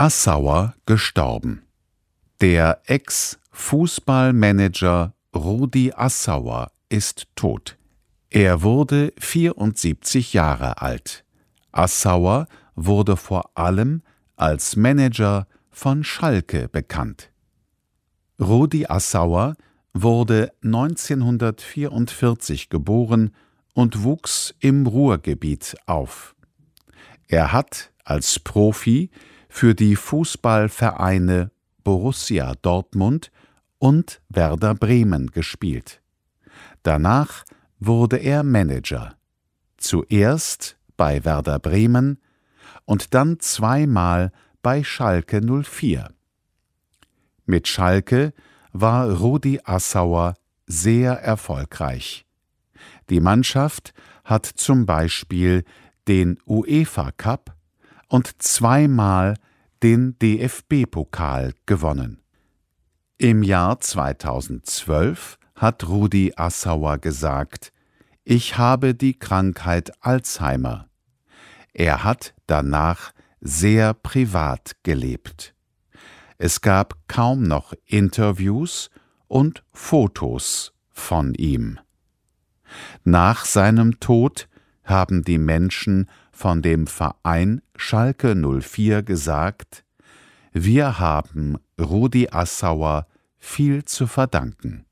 Assauer gestorben. Der Ex-Fußballmanager Rudi Assauer ist tot. Er wurde 74 Jahre alt. Assauer wurde vor allem als Manager von Schalke bekannt. Rudi Assauer wurde 1944 geboren und wuchs im Ruhrgebiet auf. Er hat als Profi für die Fußballvereine Borussia Dortmund und Werder Bremen gespielt. Danach wurde er Manager, zuerst bei Werder Bremen und dann zweimal bei Schalke 04. Mit Schalke war Rudi Assauer sehr erfolgreich. Die Mannschaft hat zum Beispiel den UEFA-Cup und zweimal den DFB-Pokal gewonnen. Im Jahr 2012 hat Rudi Assauer gesagt: „Ich habe die Krankheit Alzheimer." Er hat danach sehr privat gelebt. Es gab kaum noch Interviews und Fotos von ihm. Nach seinem Tod haben die Menschen von dem Verein Schalke 04 gesagt: „Wir haben Rudi Assauer viel zu verdanken."